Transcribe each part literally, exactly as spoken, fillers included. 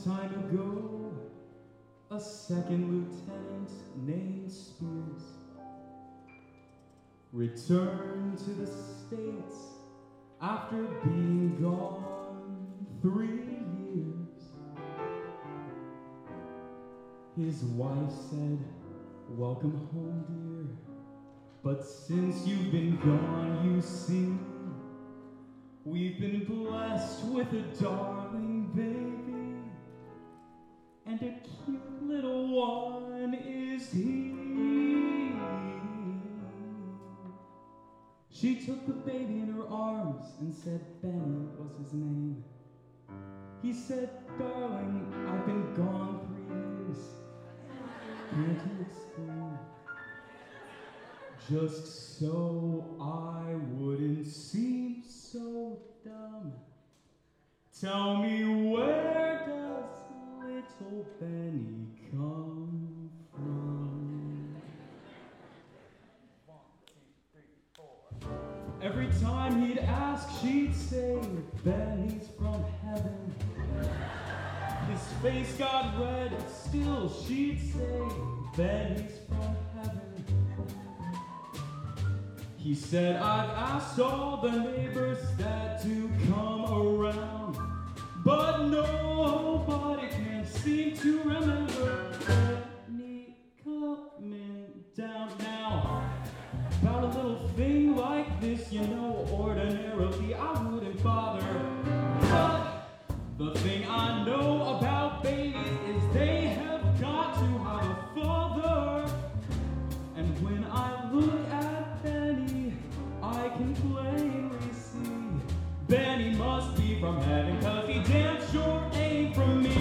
time ago, a second lieutenant named Spears returned to the States after being gone three years. His wife said, "Welcome home, dear, but since you've been gone, you see, we've been blessed with a darling baby, and a cute little one is he." She took the baby in her arms and said Benny was his name. He said, "Darling, I've been gone three years. Can't you explain? Just so I wouldn't seem so dumb. Tell me, where does little Benny come from?" One, two, three, four. Every time he'd ask, she'd say, "Benny's from heaven." His face got red, still she'd say, "Benny's from heaven." He said, "I've asked all the neighbors that to come around, but nobody can seem to remember Benny coming down." Now, about a little thing like this, you know, ordinarily I wouldn't bother. But the thing I know about babies is they have got to have a father. And when I look at Benny, I can plainly see Benny must be from heaven, 'cause he damn sure ain't from me.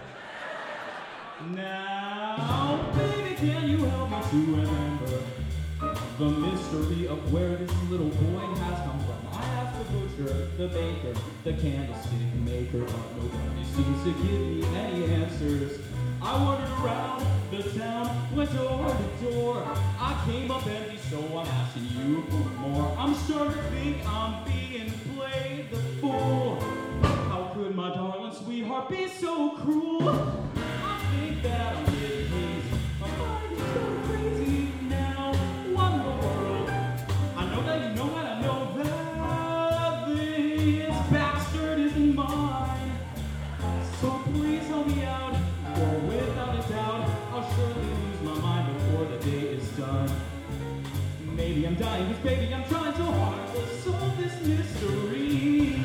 Now, baby, can you help me to remember the mystery of where this little boy has come from? I asked the butcher, the baker, the candlestick maker, but nobody seems to give me any answers. I wandered around the town, went door to door. I came up empty, so I'm asking you for more. I'm starting to think I'm being played the fool. How could my darling sweetheart be so cruel? I think that I'm getting hazy. My mind is so crazy now. What in the world? I know that you know that I know that this bastard isn't mine. So please help me out, or without a doubt, I'll surely lose my mind before the day is done. Maybe I'm dying, 'cause baby, I'm trying so hard to solve this mystery.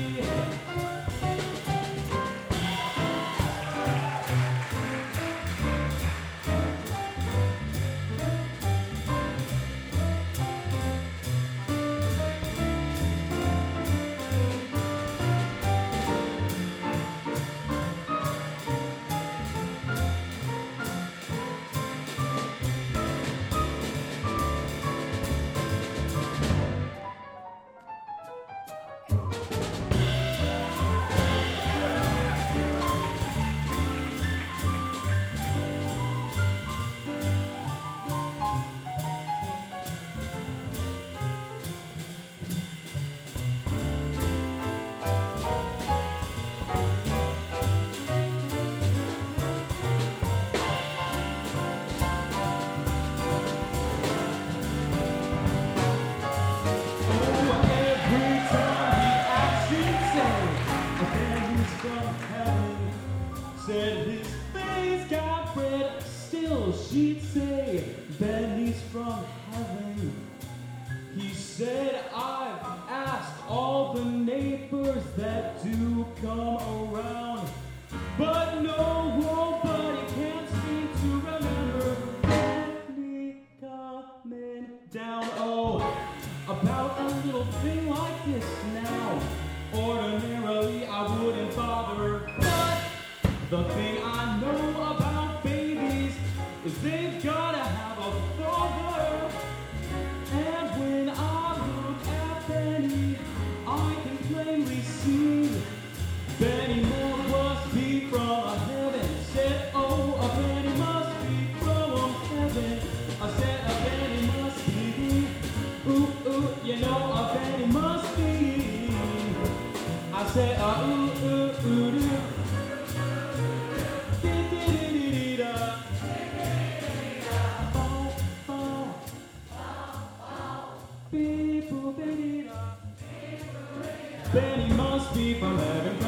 Said his face got red, still she'd say, "Benny's from heaven." He said, "I've asked all the neighbors that do come around, but no nobody can seem to remember Benny coming down." Oh, about a little thing like this now, ordinarily I wouldn't bother, but the thing I know about babies is they've gotta have a father. And when I look at Benny, I can plainly see Benny Moore must be from heaven. Said, "Oh, a Benny must be from heaven." I said, "A Benny must be, ooh, ooh, you know, a Benny must be." I said, uh, ooh, ooh, ooh, ooh. Benny must be from heaven.